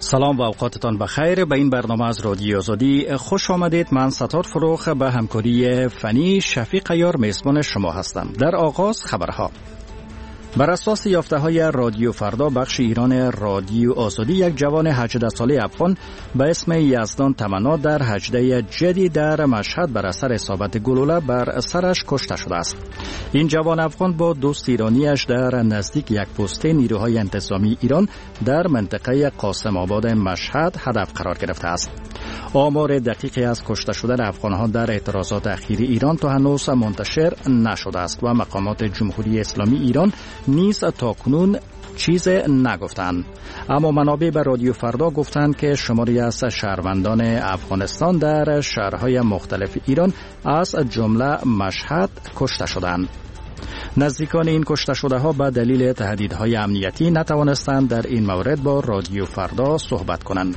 سلام و اوقاتتان بخیر. به این برنامه از رادیو آزادی خوش آمدید. من ستار فروخ به همکاری فنی شفیق یار میزبان شما هستم. در آغاز خبرها. بر اساس یافته‌های رادیو فردا بخش ایران رادیو آزادی، یک جوان 18 ساله افغان به اسم یزدان تمنا در هجده جدی در مشهد بر اثر اصابت گلوله بر سرش کشته شده است. این جوان افغان با دوست ایرانیش در نزدیک یک پست نیروهای انتظامی ایران در منطقه قاسم آباد مشهد هدف قرار گرفته است. آمار دقیقی از کشته شدن افغان‌ها در اعتراضات اخیر ایران تا هنوز منتشر نشده است و مقامات جمهوری اسلامی ایران نیز تاکنون چیز نگفتند. اما منابع به رادیو فردا گفتند که شماری از شهروندان افغانستان در شهرهای مختلف ایران از جمله مشهد کشته شدند. نزدیکان این کشته شده ها به دلیل تهدیدهای امنیتی نتوانستند در این مورد با رادیو فردا صحبت کنند.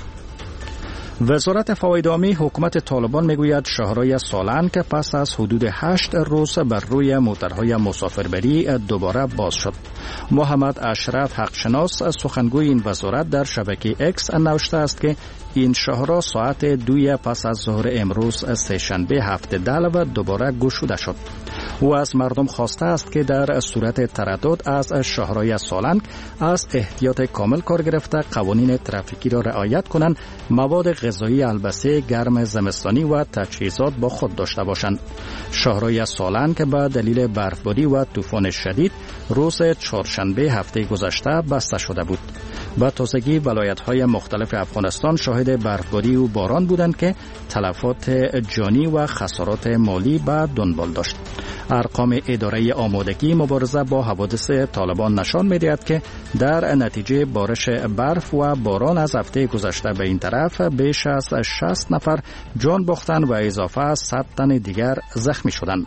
وزارت فواید عامی حکومت طالبان میگوید شهرهای سالن که پس از حدود 8 روز بر روی موترهای مسافربری دوباره باز شد. محمد اشرف حقشناس سخنگوی این وزارت در شبکه اکس نوشته است که این شهرها ساعت 2 پس از ظهر امروز سه‌شنبه 7 دلو دوباره گشوده شد. او از مردم خواسته است که در صورت تردد از شهرهای سالنگ از احتیاط کامل کار گرفته قوانین ترافیکی را رعایت کنند، مواد غذایی، البسه گرم زمستانی و تجهیزات با خود داشته باشند. شهرهای سالنگ که به دلیل برفباری و طوفان شدید روز چهارشنبه هفته گذشته بسته شده بود. به تازگی ولایت‌های مختلف افغانستان شاهد برفباری و باران بودند که تلفات جانی و خسارات مالی به دنبال داشت. ارقام اداره آمادگی مبارزه با حوادث طالبان نشان می‌دهد که در نتیجه بارش برف و باران از هفته گذشته به این طرف بیش از 60 نفر جان باختند و اضافه از 100 تن دیگر زخمی شدند.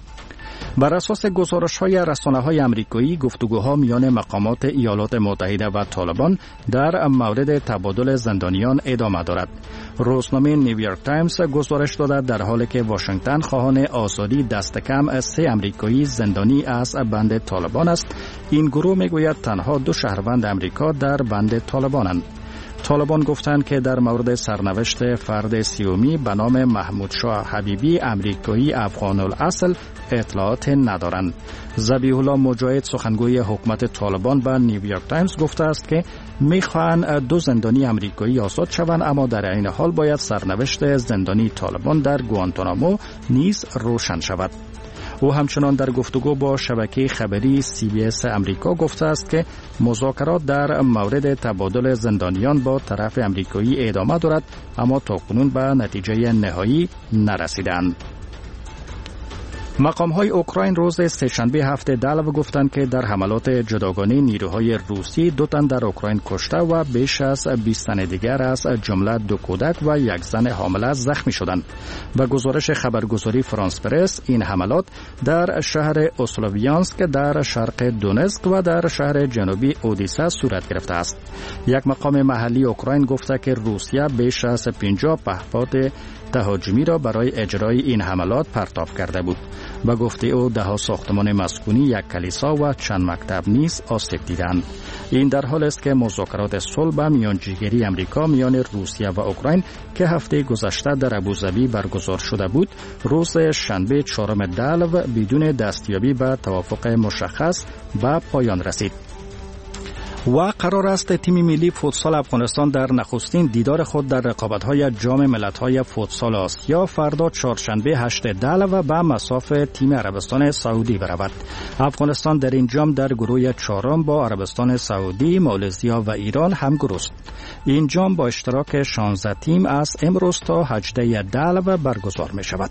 بر اساس گزارش‌های رسانه‌های آمریکایی، گفتگوها میان مقامات ایالات متحده و طالبان در مورد تبادل زندانیان ادامه دارد. روزنامه نیویورک تایمز گزارش داده در حالی که واشنگتن خواهان آزادی دست کم 3 آمریکایی زندانی از بند طالبان است، این گروه میگوید تنها 2 شهروند آمریکا در بند طالبانند. طالبان گفتند که در مورد سرنوشت فرد سیومی به نام محمود شاه حبیبی آمریکایی افغان الاصل اطلاعات ندارند. ذبیح الله مجاهد سخنگوی حکومت طالبان به نیویورک تایمز گفته است که میخواهند 2 زندانی آمریکایی آزاد شوند، اما در این حال باید سرنوشت زندانی طالبان در گوانتانامو نیز روشن شود. او همچنان در گفتگو با شبکه خبری CBS امریکا گفته است که مذاکرات در مورد تبادل زندانیان با طرف امریکایی ادامه دارد، اما تاکنون به نتیجه نهایی نرسیدند. مقام‌های اوکراین روز سه‌شنبه 7 دلو گفتند که در حملات جداگانه نیروهای روسی 2 تن در اوکراین کشته و بیش از 20 تن دیگر از جمله 2 کودک و 1 زن حامله زخمی شدند. به گزارش خبرگزاری فرانس پرس، این حملات در شهر اسلوویانسک در شرق دونتسک و در شهر جنوبی اودیسا صورت گرفته است. یک مقام محلی اوکراین گفته که روسیه بیش از 50 پهپاد تهاجمی را برای اجرای این حملات پرتاب کرده بود. به گفته او 10 ساختمان مسکونی، 1 کلیسا و چند مکتب نیز آسیب دیدند. این در حال است که مذاکرات صلح به میانجیگری امریکا میان روسیه و اوکراین که هفته گذشته در ابوظبی برگزار شده بود، روز شنبه 4 دلو بدون دستیابی به توافق مشخص به پایان رسید. و قرار است تیم ملی فوتسال افغانستان در نخستین دیدار خود در رقابت‌های جام ملت‌های فوتسال آسیا فردا چهارشنبه 8 دلو به مصاف تیم عربستان سعودی برود. افغانستان در این جام در گروه 4 با عربستان سعودی، مالزیا و ایران همگروه است. این جام با اشتراک 16 تیم از امروز تا 18 دلو برگزار می‌شود.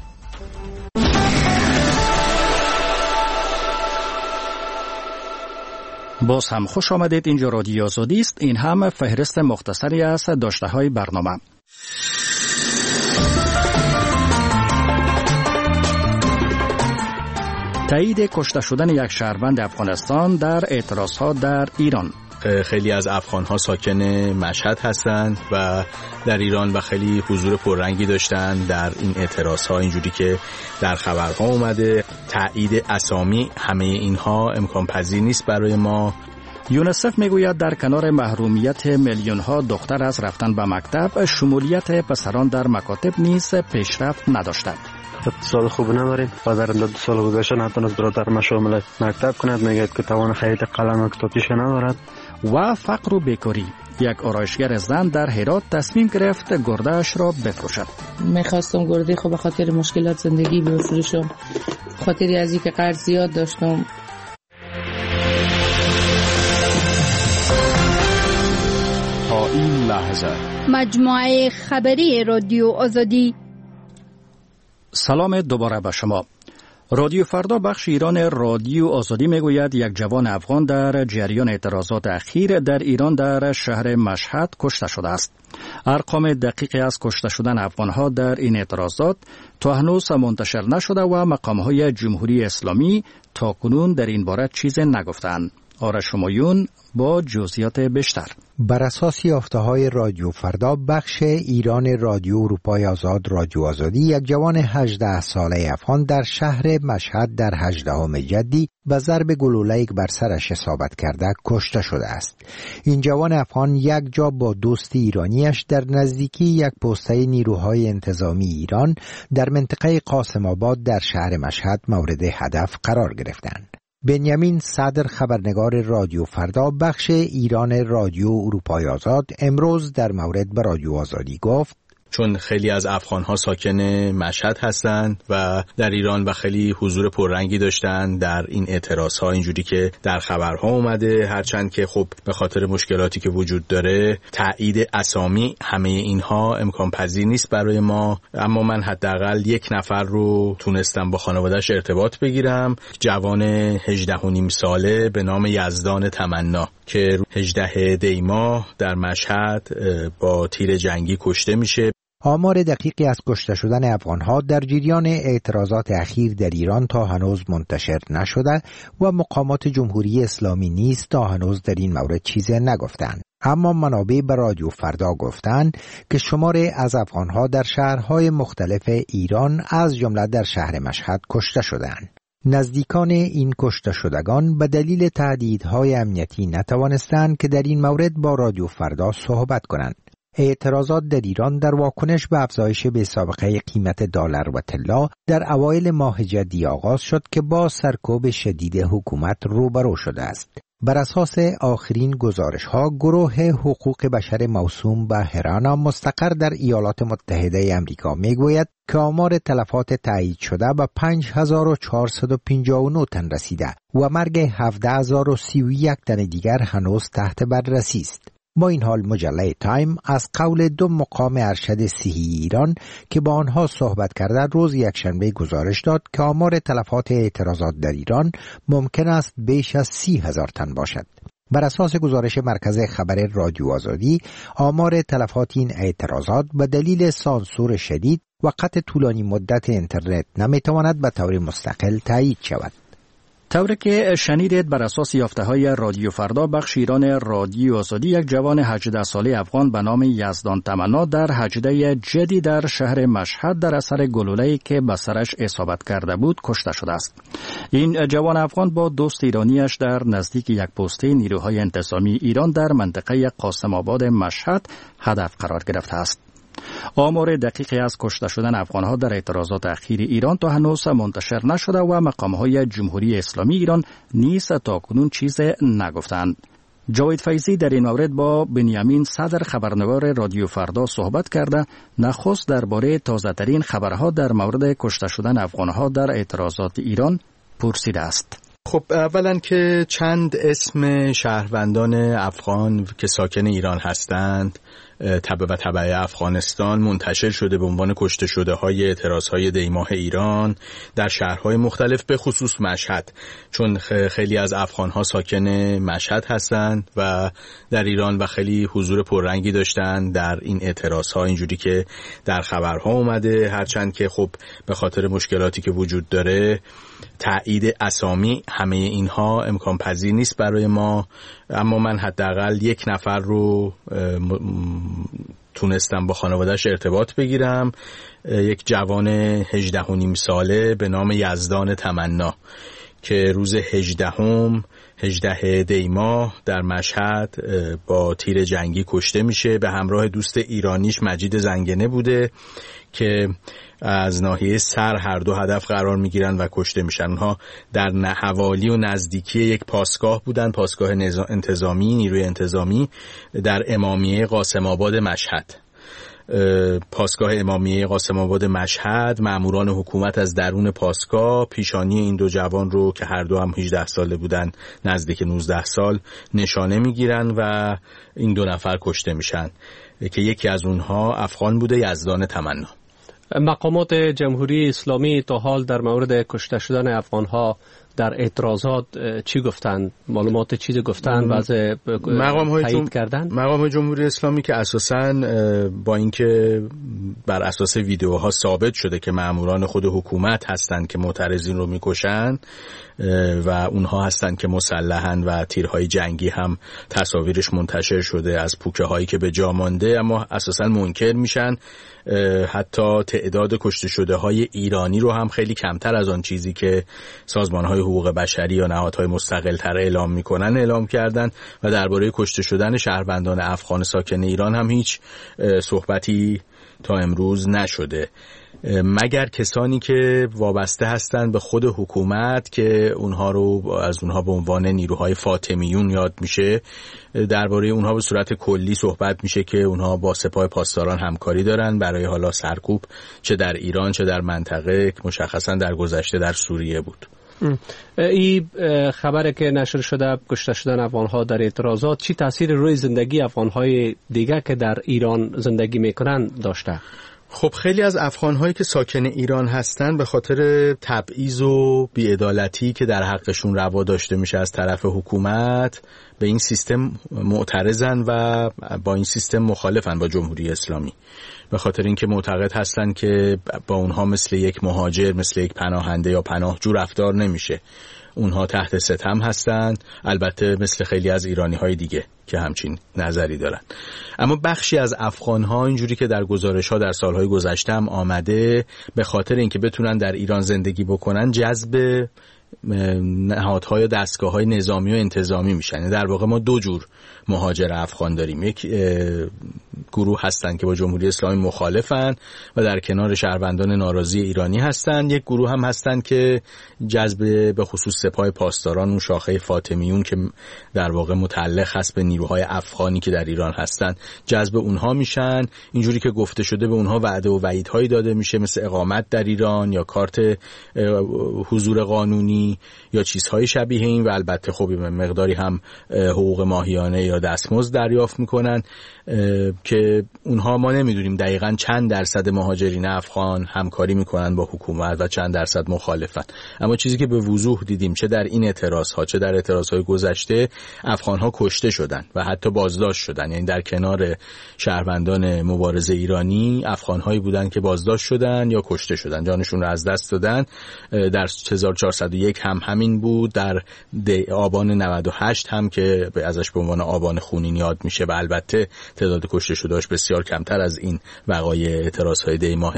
باز هم خوش آمدید. اینجا رادیو آزادی است. این هم فهرست مختصری از داشته‌های برنامه. تایید کشته شدن یک شهروند افغانستان در اعتراضها در ایران. خیلی از افغان‌ها ساکن مشهد هستند و در ایران و خیلی حضور پررنگی داشتن در این اعتراض‌ها، اینجوری که در خبرها اومده. تایید اسامی همه اینها امکان پذیر نیست برای ما. یونیسف میگوید در کنار محرومیت میلیون ها دختر از رفتن به مکتب، شمولیت پسران در مکاتب نیز پیشرفت نداشته. اقتصاد خوب نداریم. پدر 2 سال گذشته نتونست برادر شامل مکتب کند، میگه که توان خرید قلم و کتابچه ندارد. و فقر و بیکاری. یک آرایشگر زن در هرات تصمیم گرفت گرده‌اش را بفروشد. میخواستم گرده خب به خاطر مشکلات زندگی بفروشم، خاطری از اینکه قرض زیاد داشتم. تا این لحظه مجموعه خبری رادیو آزادی. سلام دوباره به شما. رادیو فردا بخش ایران رادیو آزادی میگوید یک جوان افغان در جریان اعتراضات اخیر در ایران در شهر مشهد کشته شده است. ارقام دقیقی از کشته شدن افغانها در این اعتراضات تا هنوز منتشر نشده و مقامهای جمهوری اسلامی تا کنون در این باره چیزی نگفتند. آرش همایون با جزئیات بیشتر. بر اساس یافته‌های رادیو فردا بخش ایران رادیو اروپای آزاد رادیو آزادی، یک جوان 18 ساله افغان در شهر مشهد در 18 جدی به ضرب گلوله‌ای بر سرش اصابت کرده کشته شده است. این جوان افغان یک جا با دوست ایرانیش در نزدیکی یک پسته نیروهای انتظامی ایران در منطقه قاسم آباد در شهر مشهد مورد هدف قرار گرفتند. بنیامین صدر خبرنگار رادیو فردا بخش ایران رادیو اروپای آزاد امروز در مورد به رادیو آزادی گفت چون خیلی از افغان‌ها ساکن مشهد هستند و در ایران و خیلی حضور پررنگی داشتن در این اعتراض‌ها، اینجوری که در خبرها اومده، هرچند که خب به خاطر مشکلاتی که وجود داره تایید اسامی همه اینها امکان پذیر نیست برای ما، اما من حداقل یک نفر رو تونستم با خانواده‌اش ارتباط بگیرم، جوان 18.5 ساله به نام یزدان تمنا که 18 دی ماه در مشهد با تیر جنگی کشته میشه. آمار دقیقی از کشته شدن افغانها در جریان اعتراضات اخیر در ایران تا هنوز منتشر نشده و مقامات جمهوری اسلامی نیز تا هنوز در این مورد چیزی نگفتند. اما منابع به رادیو فردا گفتند که شماری از افغانها در شهرهای مختلف ایران از جمله در شهر مشهد کشته شدند. نزدیکان این کشته شدگان به دلیل تهدیدهای امنیتی نتوانستند که در این مورد با رادیو فردا صحبت کنند. اعتراضات در ایران در واکنش به افزایش بی‌سابقه قیمت دلار و طلا در اوایل ماه جدی آغاز شد که با سرکوب شدید حکومت روبرو شده است. بر اساس آخرین گزارش‌ها، گروه حقوق بشر موسوم به هرانا مستقر در ایالات متحده آمریکا میگوید که آمار تلفات تایید شده به 5459 تن رسیده و مرگ 17031 تن دیگر هنوز تحت بررسی است. با این حال مجله تایم از قول 2 مقام ارشد صحی ایران که با آنها صحبت کرده روز یکشنبه گزارش داد که آمار تلفات اعتراضات در ایران ممکن است بیش از 30,000 تن باشد. بر اساس گزارش مرکز خبر رادیو آزادی، آمار تلفات این اعتراضات به دلیل سانسور شدید و قطع طولانی مدت اینترنت نمیتواند به طور مستقل تایید شود. طوری که شنیدید، بر اساس یافته‌های رادیو فردا بخش ایران رادیو آزادی، یک جوان 18 ساله افغان به نام یزدان تمنا در 18 جدی در شهر مشهد در اثر گلوله‌ای که به سرش اصابت کرده بود کشته شده است. این جوان افغان با دوست ایرانیش در نزدیک یک پسته نیروهای انتظامی ایران در منطقه قاسم آباد مشهد هدف قرار گرفته است. آمار دقیقی از کشته شدن افغانها در اعتراضات اخیر ایران تا هنوز منتشر نشده و مقامهای جمهوری اسلامی ایران نیز تا کنون چیزی نگفتند. جاوید فیضی در این مورد با بنیامین صدر خبرنگار رادیو فردا صحبت کرده نخست درباره تازه‌ترین خبرها در مورد کشته شدن افغانها در اعتراضات ایران پرسیده است. خب اولا که چند اسم شهروندان افغان که ساکن ایران هستند تبع افغانستان منتشر شده به عنوان کشته شده های اعتراض های دیماه ایران در شهرهای مختلف، به خصوص مشهد، چون خیلی از افغان ها ساکن مشهد هستند و در ایران و خیلی حضور پررنگی داشتن در این اعتراض ها، اینجوری که در خبرها اومده، هرچند که خب به خاطر مشکلاتی که وجود داره تایید اسامی همه اینها امکان پذیر نیست برای ما، اما من حداقل یک نفر رو تونستم با خانواده‌اش ارتباط بگیرم، یک جوان 18.5 ساله به نام یزدان تمنا که روز 18 18 دی ماه در مشهد با تیر جنگی کشته میشه. به همراه دوست ایرانیش مجید زنگنه بوده که از ناحیه سر هر دو هدف قرار میگیرن و کشته میشن. اونها در حوالی و نزدیکی یک پاسگاه بودن، پاسگاه انتظامی، نیروی انتظامی در امامیه قاسم آباد مشهد. پاسگاه امامیه قاسم آباد مشهد، ماموران حکومت از درون پاسگاه پیشانی این دو جوان رو که هر دو هم 18 ساله بودن، نزدیک 19 سال، نشانه میگیرن و این دو نفر کشته میشن که یکی از اونها افغان بوده، یزدان تمنا. مقامات جمهوری اسلامی تا حال در مورد کشته شدن افغان‌ها در اعتراضات چی گفتند؟ معلومات چیزی گفتند؟ بعض تایید کردن؟ مقام جمهوری اسلامی که اساساً با اینکه بر اساس ویدیوها ثابت شده که ماموران خود حکومت هستند که معترضین رو میکشن و اونها هستند که مسلحن و تیرهای جنگی هم تصاویرش منتشر شده از پوکه هایی که به جا مانده، اما اساساً منکر میشن. حتی تعداد کشته شده های ایرانی رو هم خیلی کمتر از آن چیزی که سازمان های حقوق بشری یا نهادهای مستقل تر اعلام میکنن اعلام کردن و درباره کشته شدن شهروندان افغان ساکن ایران هم هیچ صحبتی تا امروز نشده، مگر کسانی که وابسته هستند به خود حکومت که اونها رو از اونها به عنوان نیروهای فاطمیون یاد میشه. درباره اونها به صورت کلی صحبت میشه که اونها با سپاه پاسداران همکاری دارن برای حالا سرکوب چه در ایران چه در منطقه، مشخصا در گذشته در سوریه بود. این خبری که نشر شده کشته شدن افغان‌ها در اعتراضات چی تاثیر روی زندگی افغان‌های دیگه که در ایران زندگی میکنن داشته؟ خب خیلی از افغان‌هایی که ساکن ایران هستن به خاطر تبعیض و بی‌عدالتی که در حقشون روا داشته میشه از طرف حکومت به این سیستم معترضن و با این سیستم مخالفن با جمهوری اسلامی، به خاطر اینکه معتقد هستن که با اونها مثل یک مهاجر، مثل یک پناهنده یا پناهجو رفتار نمیشه. اونها تحت ستم هستن، البته مثل خیلی از ایرانی‌های دیگه که همچین نظری دارن. اما بخشی از افغان‌ها اینجوری که در گزارش‌ها در سال‌های گذشته هم آمده، به خاطر اینکه بتونن در ایران زندگی بکنن جذب نهادهای و دستگاه‌های نظامی و انتظامی میشن. در واقع ما دو جور مهاجر افغان داریم. یک گروه هستن که با جمهوری اسلامی مخالفن و در کنار شهروندان ناراضی ایرانی هستن، یک گروه هم هستن که جذب به خصوص سپاه پاسداران، اون شاخه فاطمیون که در واقع متعلق هست به نیروهای افغانی که در ایران هستن، جذب اونها میشن. اینجوری که گفته شده به اونها وعده و وعیدهایی داده میشه مثل اقامت در ایران یا کارت حضور قانونی یا چیزهای شبیه این، و البته خب مقداری هم حقوق ماهیانه یا دستمزد دریافت میکنن که اونها ما نمیدونیم دقیقاً چند درصد مهاجرین افغان همکاری میکنن با حکومت و چند درصد مخالفن. اما چیزی که به وضوح دیدیم چه در این اعتراضها چه در اعتراضهای گذشته، افغانها کشته شدن و حتی بازداشت شدن. یعنی در کنار شهروندان مبارز ایرانی افغانهایی بودن که بازداشت شدن یا کشته شدن، جانشون رو از دست دادن. در 1401 هم همین بود، در آبان 98 هم که ازش به عنوان آبان خونین یاد میشه و البته تعداد کشته شدهاش بسیار کمتر از این وقایع اعتراضهای دی ماه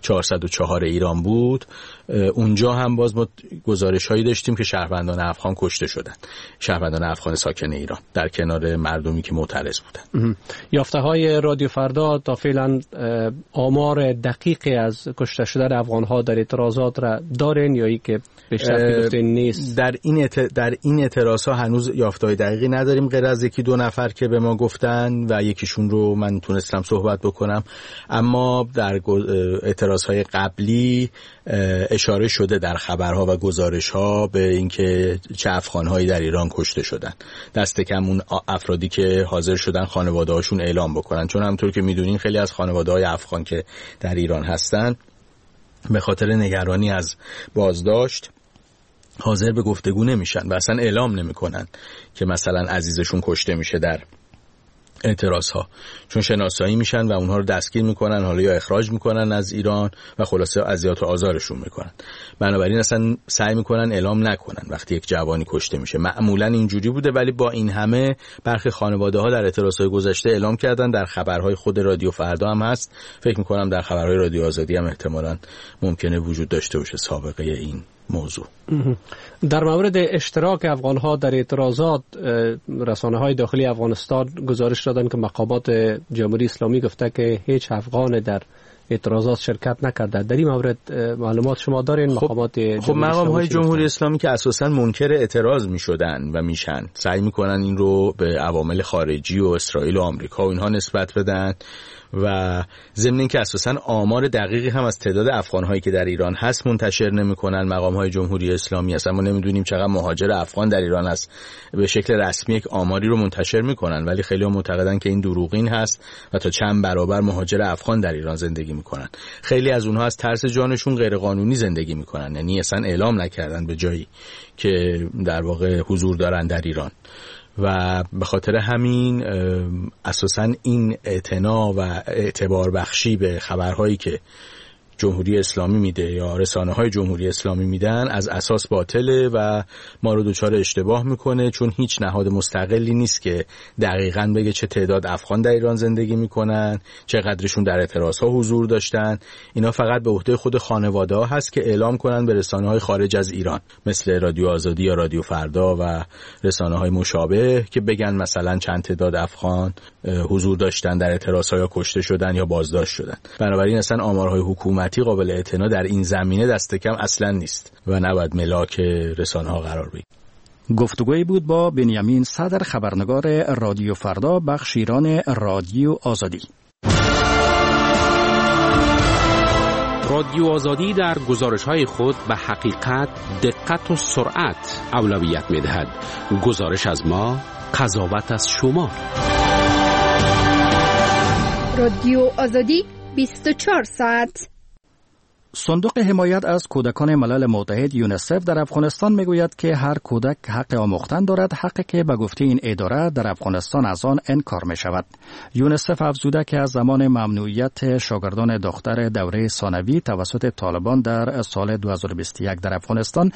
404 ایران بود. اونجا هم باز ما گزارش‌هایی داشتیم که شهروندان افغان کشته شدن، شهروندان افغان ساکن ایران در کنار مردمی که معترض بودن. یافته‌های رادیو فردا تا فعلا آمار دقیقی از کشته شدن افغان‌ها در اعتراضات را دارن یا ای که بیشتر گفته نیست؟ در این اعتراض‌ها هنوز یافته‌های دقیقی نداریم غیر از یکی دو نفر که به ما گفتن و یکیشون رو من تونستم صحبت بکنم. اما در اعتراض‌های قبلی اشاره شده در خبرها و گزارش‌ها به اینکه چه افغان‌هایی در ایران کشته شدن. دست کم اون افرادی که حاضر شدن خانواده‌هاشون اعلام بکنن، چون همونطور که می‌دونین خیلی از خانواده‌های افغان که در ایران هستن به خاطر نگرانی از بازداشت حاضر به گفتگو نمیشن و اصلا اعلام نمی‌کنن که مثلا عزیزشون کشته میشه در اعتراض ها، چون شناسایی میشن و اونها رو دستگیر میکنن، حالا یا اخراج میکنن از ایران و خلاصه اذیت و آزارشون میکنن. بنابراین اصلا سعی میکنن اعلام نکنن وقتی یک جوانی کشته میشه. معمولا اینجوری بوده، ولی با این همه برخی خانواده ها در اعتراض های گذشته اعلام کردن. در خبرهای خود رادیو فردا هم هست، فکر میکنم در خبرهای رادیو آزادی هم احتمالاً ممکنه وجود داشته باشه سابقه این موضوع. در مورد اشتراک افغان‌ها در اعتراضات، رسانه‌های داخلی افغانستان گزارش دادن که مقامات جمهوری اسلامی گفته که هیچ افغان در اعتراضات شرکت نکرده. در این مورد معلومات شما دارین؟ مقام‌های جمهوری اسلامی که اساساً منکر اعتراض می‌شدن و میشن، سعی می‌کنن این رو به عوامل خارجی و اسرائیل و آمریکا و اینها نسبت بدن و ضمن اینکه اساساً آمار دقیقی هم از تعداد افغان‌هایی که در ایران هست منتشر نمی‌کنن مقام‌های جمهوری اسلامی. اصلا ما نمی‌دونیم چقدر مهاجر افغان در ایران هست. به شکل رسمی یک آماری رو منتشر می‌کنن ولی خیلی‌ها معتقدن که این دروغین هست و تا چند برابر مهاجر افغان در ایران زندگی می‌کنن. خیلی از اونها از ترس جانشون غیرقانونی زندگی می‌کنن، یعنی اصلا اعلام نکردن به جایی که در واقع حضور دارن در ایران. و به خاطر همین اساساً این اعتنا و اعتبار بخشی به خبرهایی که جمهوری اسلامی میده یا رسانه‌های جمهوری اسلامی میدن از اساس باطله و ما رو دچار اشتباه میکنه، چون هیچ نهاد مستقلی نیست که دقیقاً بگه چه تعداد افغان در ایران زندگی میکنن، چقدرشون در اعتراضها حضور داشتن. اینا فقط به عهده خود خانواده‌ها هست که اعلام کنن به رسانه‌های خارج از ایران مثل رادیو آزادی یا رادیو فردا و رسانه‌های مشابه که بگن مثلا چند تعداد افغان حضور داشتن در اعتراضها یا کشته شدن یا بازداشت شدن. بنابراین اصلا آمارهای حکومتی قابل اعتنا در این زمینه دست کم اصلا نیست و نباید ملاک رسانه‌ها قرار بگیره. گفتگویی بود با بنیامین صدر، خبرنگار رادیو فردا، بخش ایران رادیو آزادی. رادیو آزادی در گزارش‌های خود به حقیقت، دقت و سرعت اولویت می‌دهد. گزارش از ما، قضاوت از شما. رادیو آزادی 24 ساعت. صندوق حمایت از کودکان ملل متحد یونیسف در افغانستان میگوید که هر کودک حق آموختن دارد، حقی که به گفته این اداره در افغانستان از آن انکار می شود. یونیسف افزوده که از زمان ممنوعیت شاگردان دختر دوره ثانوی توسط طالبان در سال 2021 در افغانستان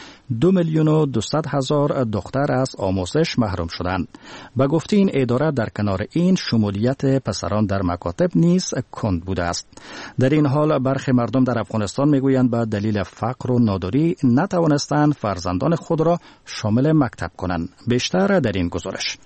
2,200,000 دختر از آموزش محروم شدند. به گفته این اداره در کنار این شمولیت پسران در مکاتب نیز کند بوده است. در این حال برخی مردم در افغانستان میگویند به دلیل فقر و ناداری نتوانستند فرزندان خود را شامل مکتب کنند. بیشتر در این گزارش.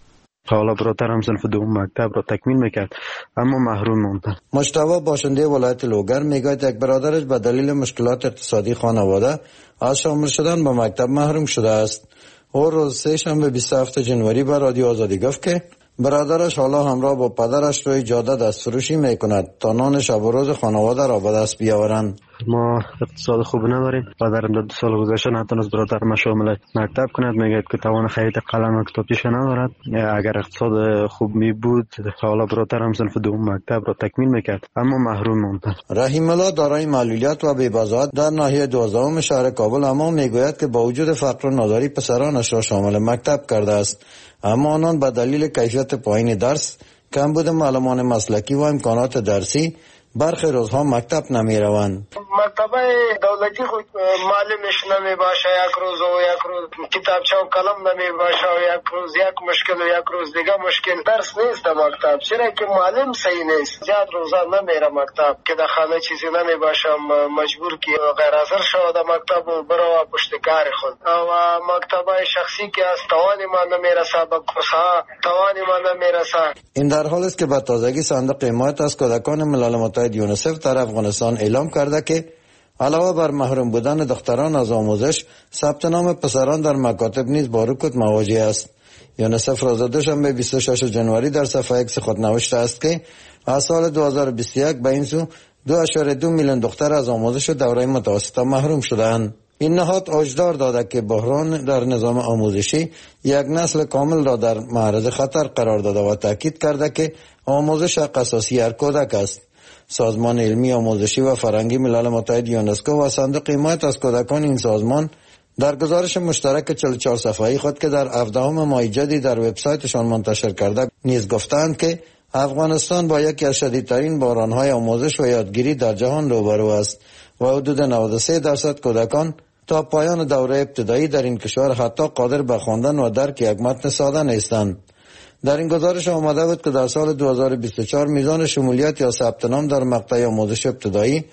حالا برادرم صنف دوم مکتب را تکمیل میکرد اما محروم ماند. مجتبی باشنده ولایت لوگر میگوید یک برادرش به دلیل مشکلات اقتصادی خانواده از شامل شدن به مکتب محروم شده است. او روز سه‌شنبه 27 جنوری به رادیو آزادی گفت که برادرش حالا همراه با پدرش روی جاده دستفروشی میکند تا نان شب و روز خانواده را به دست بیاورند. ما اقتصاد خوب نداریم. پدرم در 2 سال گذشته نتونست برادرم شامل مکتب کند. میگه که توان خرید قلم و کتابچه ندارد. اگر اقتصاد خوب می بود حالا برادرم صنف دوم مکتب را تکمیل میکرد اما محروم ماند. رحیم الله دارای معلولیت و بی‌بضاعت در ناحیه 12 شهر کابل اما میگوید که با وجود فقر و ناداری پسرانش را شامل مکتب کرده است، اما آنان به دلیل کیفیت پایین درس، کمبود معلمان مسلکی و امکانات درسی برخی روزها مکتب نمی روند. مکتب دولتی خود معلمش نمی باشه، یک روز و یک روز کتابچه و قلم نمی باشه و یک روز یک مشکل و یک روز دیگه مشکل. درس نیست مکتب، چرا که معلم صحیح نیست. زیاد روزا نمیره مکتب که در خانه چیزی نمی باشه، مجبور که غیر حاضر شود مکتب و برو پشت کار خود. و مکتب شخصی که از توان ما نمیرسه، به کورس‌ها توان ما نمیرسه. این در حال است که به تازگی صندوق حمایت از کودکان ملل متحد یونیسف در افغانستان اعلام کرده که علاوه بر محروم بودن دختران از آموزش، ثبت نام پسران در مکاتب نیز با رکود مواجه است. یونیسف روز دوشنبه 26 جنوری در صفحه اکس خود نوشته است که از سال 2021 به این سو 2.2 میلیون دختر از آموزش و دوره متوسطه محروم شدند. این نهاد هشدار داده که بحران در نظام آموزشی یک نسل کامل را در معرض خطر قرار داده و تاکید کرده که آموزش حق اساسی هر کودک است. سازمان علمی آموزشی و فرهنگی ملل متحد یونسکو و صندوق حمایت از کودکان این سازمان در گزارش مشترک 44 صفحه‌ای خود که در 17 ماه جدی در وبسایتشان منتشر کرده نیز گفتند که افغانستان با یکی از شدیدترین بحران‌های آموزش و یادگیری در جهان روبرو است و حدود 93% کودکان تا پایان دوره ابتدایی در این کشور حتی قادر به خواندن و درک یک متن ساده نیستند. در این گزارش آمده بود که در سال 2024 میزان شمولیت یا ثبت نام در مقطع آموزش ابتدایی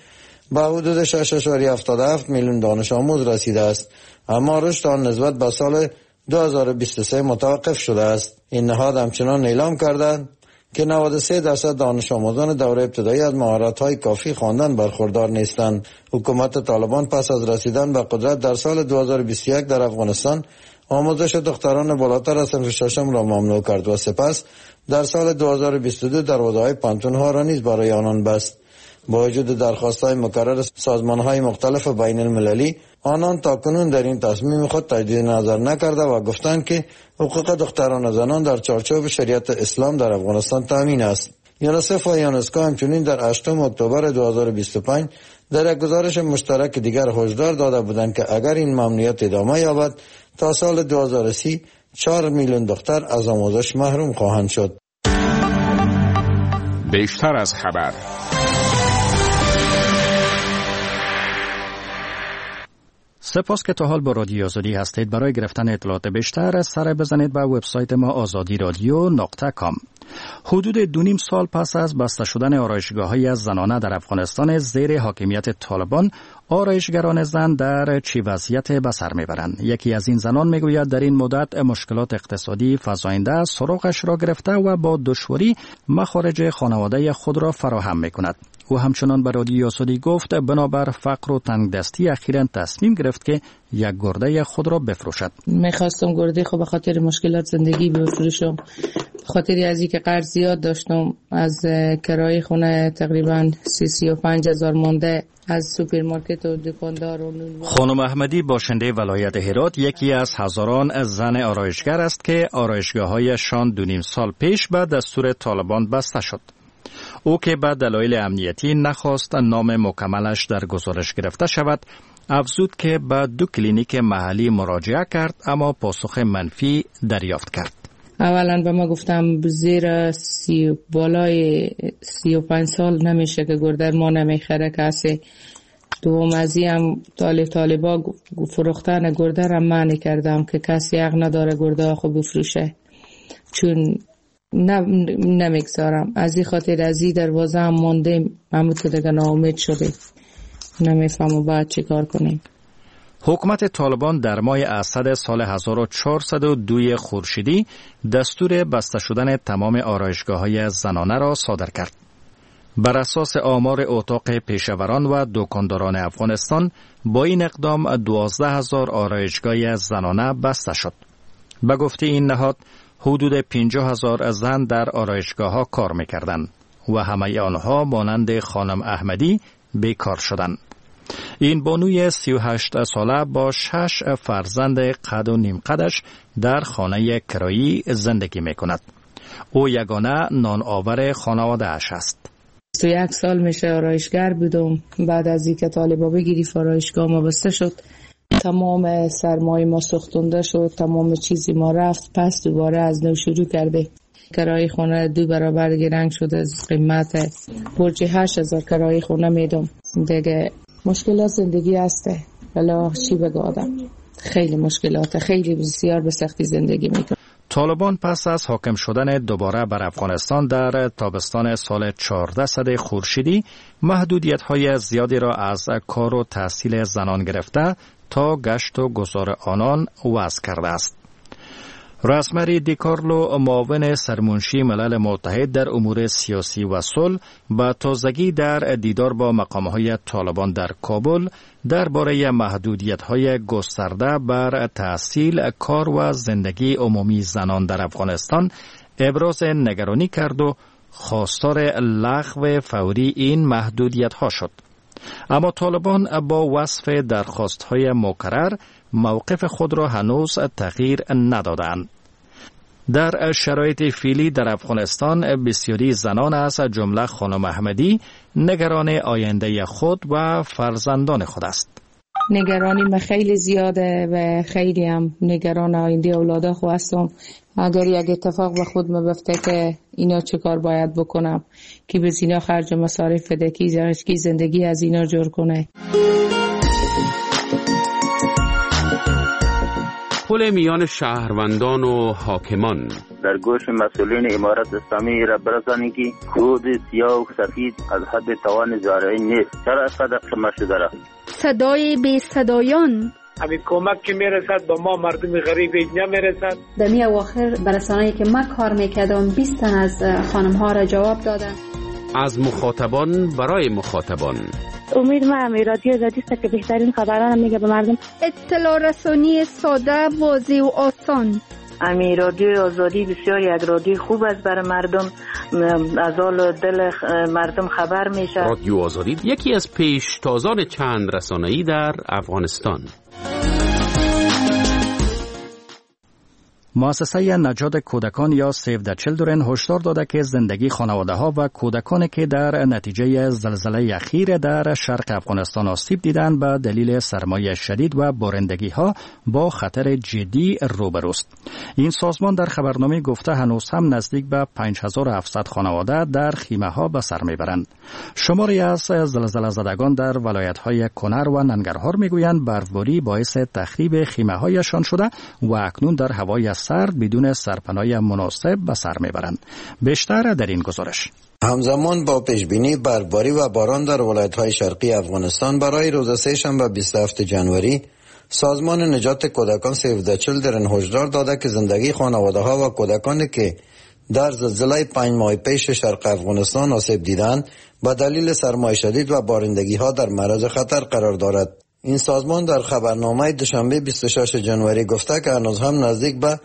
به حدود 6.77 میلیون دانش آموز رسیده است، اما رشد آن نسبت به سال 2023 متوقف شده است. این نهاد همچنان اعلام کردند که 93% دانش آموزان دوره ابتدایی از مهارت‌های کافی خواندن برخوردار نیستند. حکومت طالبان پس از رسیدن به قدرت در سال 2021 در افغانستان آموزش دختران بالاتر از صنف ششم را ممنوع کرد و سپس در سال 2022 دروازه‌های پانتون‌ها را نیز برای آنان بست. با وجود درخواست‌های مکرر سازمان‌های مختلف بین المللی، آنان تاکنون در این تصمیم خود تجدید نظر نکرده و گفتند که حقوق دختران و زنان در چارچوب شریعت اسلام در افغانستان تامین است. یونیسف و یونسکو همچنین در 8 اکتبر 2025 در یک گزارش مشترک دیگر هشدار داده بودند که اگر این ممنوعیت ادامه یابد تا سال 2030 4 میلیون دختر از آموزش محروم خواهند شد. بیشتر از خبر. سپاس که تا حال با رادیو آزادی هستید. برای گرفتن اطلاعات بیشتر سر بزنید به وبسایت ما azadiradio.com. حدود 2.5 سال پس از بسته شدن آرایشگاه‌های زنانه در افغانستان زیر حاکمیت طالبان، آرایشگران زن در چه وضعیت به سر میبرند؟ یکی از این زنان میگوید در این مدت مشکلات اقتصادی فزاینده سراغش را گرفته و با دشواری مخارج خانواده خود را فراهم میکند. او همچنان به رادیو آزادی گفت بنابر فقر و تنگدستی اخیراً تصمیم گرفت که یک گرده خود را بفروشد. میخواستم گرده خود به خاطر مشکلات زندگی بفروشم، خاطری از اینکه قرض زیاد داشتم، از کرایه خونه تقریبا 35 هزار مانده، از سوپرمارکت و دکاندار و نون. خانم احمدی باشنده ولایت هرات یکی از هزاران زن آرایشگر است که آرایشگاه‌هایشان 2.5 سال پیش به دستور طالبان بسته شد. او که به دلایل امنیتی نخواست نام مکملش در گزارش گرفته شود، افزود که به 2 کلینیک محلی مراجعه کرد اما پاسخ منفی دریافت کرد. اولا به ما گفتم زیر بالای 35 سال نمیشه که گرده ما نمیخره کسی. دوم ازی هم طالبا فروختن گرده را منع کردم که کسی حق نداره گرده خود بفروشه، چون نمیگذارم. از این خاطر از این دروازه هم موندیم، همون تو دیگه ناامید شدیم، نمیفهمم باید چی کار کنیم. حکومت طالبان در ماه اسد سال 1402 خورشیدی دستور بسته شدن تمام آرایشگاه‌های زنانه را صادر کرد. بر اساس آمار اتاق پیشوران و دکانداران افغانستان با این اقدام 12,000 آرایشگاه زنانه بسته شد. به گفته این نهاد حدود 50,000 زن در آرایشگاه‌ها کار می‌کردند و همه آنها مانند خانم احمدی بیکار شدند. این بانوی 38 ساله با 6 فرزند قد و نیم قدش در خانه کرایی زندگی می‌کند. او یگانه نان آور خانواده اش است. 21 سال میشه آرایشگر بودم. بعد از اینکه طالبا بگیری آرایشگاه ما بسته شد، تمام سرمایه ما سوختونده شد، تمام چیزی ما رفت، پس دوباره از نو شروع کرده. کرایه خونه 2 برابر گرنگ شده از قیمت. برج 8,000 کرایه خونه میدم. دیگه مشکلات زندگی هسته، ولی چی بگم آدم، خیلی مشکلات، خیلی بسیار به سختی زندگی میکنه. طالبان پس از حاکم شدن دوباره بر افغانستان در تابستان سال 1400 خورشیدی محدودیت‌های زیادی را از کار و تحصیل زنان گرفته تا گشت و گذار آنان وضع کرده است. راسمری دیکارلو، معاون سرمنشی ملل متحد در امور سیاسی و صلح، با تازگی در دیدار با مقام‌های طالبان در کابل درباره محدودیت‌های گسترده بر تحصیل، کار و زندگی عمومی زنان در افغانستان ابراز نگرانی کرد و خواستار لغو فوری این محدودیت‌ها شد. اما طالبان با وصف درخواست‌های مکرر موقف خود را هنوز تغییر ندادند. در شرایط فعلی در افغانستان بسیاری زنان از جمله خانم احمدی نگران آینده خود و فرزندان خود است. نگرانی من خیلی زیاده و خیلی هم نگران آینده اولادا خود هستم. اگر یک اتفاق به خود میفته که اینا چه کار باید بکنم که به اینا خرج مصارف بده، که زندگی از اینا جور کنه. پل میان شهروندان و حاکمان. در گوش مسئولین امارت اسلامی را برسانید که کود سیاه و سفید از حد توان زارعین نیست. چرا اینقدر قمه شده را؟ صدای بی صدایان. همین کمک که میرسد با ما مردم غریب نمیرسد. دمی اواخر برسانه‌ای که من کار میکردم 20 تن از خانم ها را جواب دادن. از مخاطبان برای مخاطبان. امید ما رادیو آزادی است که بهترین خبران میگه به مردم. اطلاع رسانی ساده، واضح و آسان. رادیو آزادی بسیار یک رادیو خوب است برای مردم، از حال دل مردم خبر میشه. رادیو آزادی یکی از پیشتازان چند رسانه‌ای در افغانستان. مؤسسه نجات کودکان یا سیو د چیلدرن هشدار داده که زندگی خانواده‌ها و کودکانی که در نتیجه زلزله اخیر در شرق افغانستان آسیب دیدند به دلیل سرمایه شدید و بارندگی‌ها با خطر جدی روبروست. این سازمان در خبرنامه گفته هنوز هم نزدیک به 5700 خانواده در خیمه‌ها به سر میبرند. شماری از زلزله زدگان در ولایت‌های کنر و ننگرهار میگویند برفباری باعث تخریب خیمه‌هایشان شده و اکنون در هوای سرد بدون سرپناه مناسب به سر میبرند. بیشتر در این گزارش. همزمان با پیشبینی برفباری و باران در ولایت‌های شرقی افغانستان برای روز سه‌شنبه 27 جنوری سازمان نجات کودکان سیو د چیلدرن هشدار داده که زندگی خانواده‌ها و کودکانی که در زلزله 5 ماه پیش شرق افغانستان آسیب دیدند به دلیل سرمایه شدید و بارندگی‌ها در معرض خطر قرار دارد. این سازمان در خبرنامه دوشنبه 26 جنوری گفته که هنوز هم نزدیک به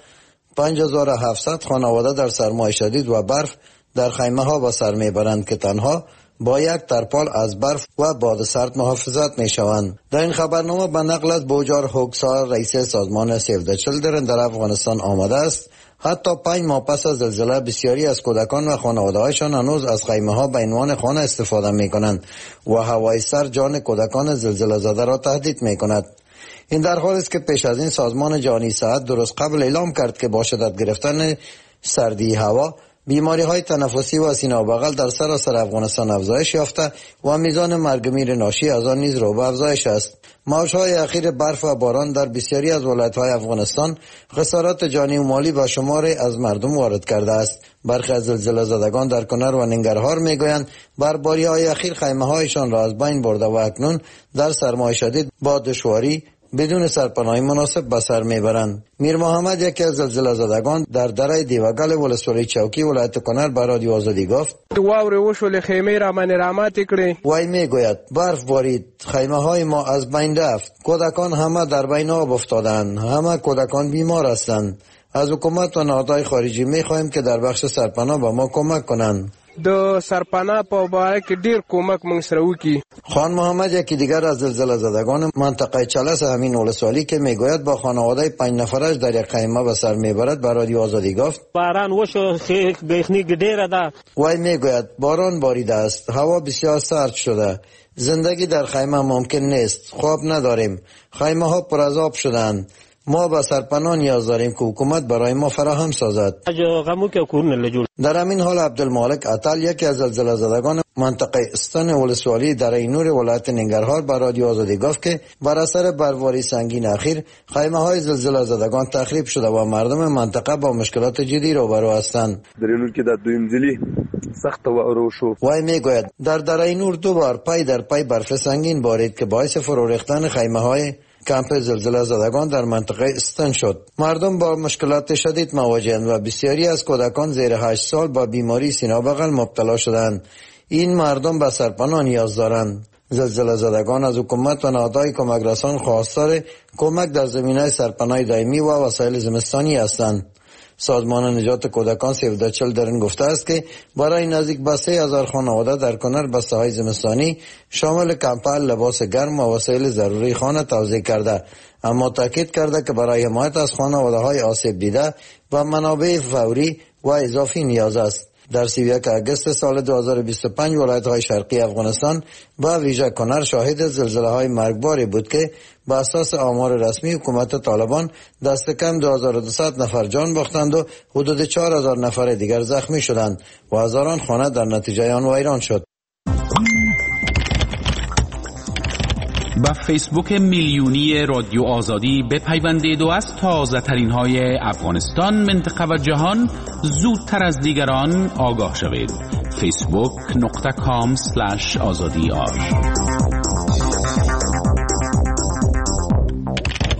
5700 خانواده در سرمایه شدید و برف در خیمه ها به سر میبرند که تنها با یک ترپال از برف و باد سرد محافظت می شوند. در این خبرنامه به نقل از بوجار هوکسار رئیس سازمان سیو د چیلدرن در افغانستان آمده است حتی 5 ماه پس از زلزله بسیاری از کودکان و خانواده‌هایشان هنوز از خیمه ها به عنوان خانه استفاده می کنند و هوای سرد جان کودکان زلزله زده را تهدید می کند. این در حالی است که پیش از این سازمان جهانی صحت درست قبل اعلام کرد که با شدت گرفتن سردی هوا بیماری های تنفسی و سینه و بغل در سراسر افغانستان افزایش یافته و میزان مرگ میر ناشی از آن نیز رو به افزایش است. موج‌های اخیر برف و باران در بسیاری از ولایت‌های افغانستان خسارات جانی و مالی به شماری از مردم وارد کرده است. برخی از زلزله زدگان در کنر و ننگرهار میگویند برفباری‌های اخیر خیمه‌هایشان را از بین برده و اکنون در سرمایه شدید با دشواری بدون سرپناهی مناسب به سر میبرند. میر محمد یکی از زلزله زدگان در دره دیوگل ولسوالی چوکی ولایت کنر به رادیو آزادی گفت واوره وشول خیمه را من رحمت کړي. وای میگوید برف بارید، خیمه های ما از بین رفت، کودکان همه در بین آب افتادند، همه کودکان بیمار هستند. از حکومت و نهادهای خارجی میخواهیم که در بخش سرپناه به ما کمک کنند. د سرپناه په باره کې ډیر کومک مونږ سره وکړي. خان محمد یکی دیگر از زلزله زدگان منطقه چلس همین ولسوالی که میگوید با خانواده 5 نفرش در یک خیمه به سر میبرد به رادیو آزادی گفت باران وشو بیخنی ډیره ده. وای میگوید باران باریده است، هوا بسیار سرد شده، زندگی در خیمه ممکن نیست، خواب نداریم، خیمه ها پر از آب شدند، ما به سرپناه نیاز داریم که حکومت برای ما فراهم سازد. در همین حال عبدالمالک عطل یکی از زلزله زدگان منطقه استان ولسوالی در اینور ولایت ننگرهار به رادیو آزادی گفت که بر اثر برفباری سنگین اخیر خیمه های زلزله زدگان تخریب شده و مردم منطقه با مشکلات جدی روبرو هستند. در اینور که در دویم زلی سخت و ارو شو. وای میگوید در اینور 2 بار پای در پای برف سنگین بارید که باعث فرو ریختن خیمه های کمپ زلزله زدگان در منطقه استان شد. مردم با مشکلات شدید مواجهند و بسیاری از کودکان زیر 8 سال با بیماری سینه و بغل مبتلا شدند. این مردم به سرپناه نیاز دارند. زلزله زدگان از حکومت و نهادهای کمک رسان خواستار کمک در زمینه سرپناه دائمی و وسایل زمستانی هستند. سازمان نجات کودکان سیو د چیلدرن گفته است که برای نزدیک به 3000 خانواده در کنر بسته‌های زمستانی شامل کمپل، لباس گرم و وسایل ضروری خانه توزیع کرده، اما تاکید کرده که برای حمایت از خانواده‌های آسیب دیده و منابع فوری و اضافی نیاز است. در 31 اگست سال 2025 ولایت‌های شرقی افغانستان با ویژه کنر شاهد زلزله‌های مرگباری بود که به اساس آمار رسمی حکومت طالبان دست کم 2200 نفر جان باختند و حدود 4000 نفر دیگر زخمی شدند و هزاران خانه در نتیجه آن ویران شد. به فیسبوک میلیونی رادیو آزادی بپیوندید و از تازه ترین های افغانستان، منطقه و جهان زودتر از دیگران آگاه شوید. facebook.com/azadi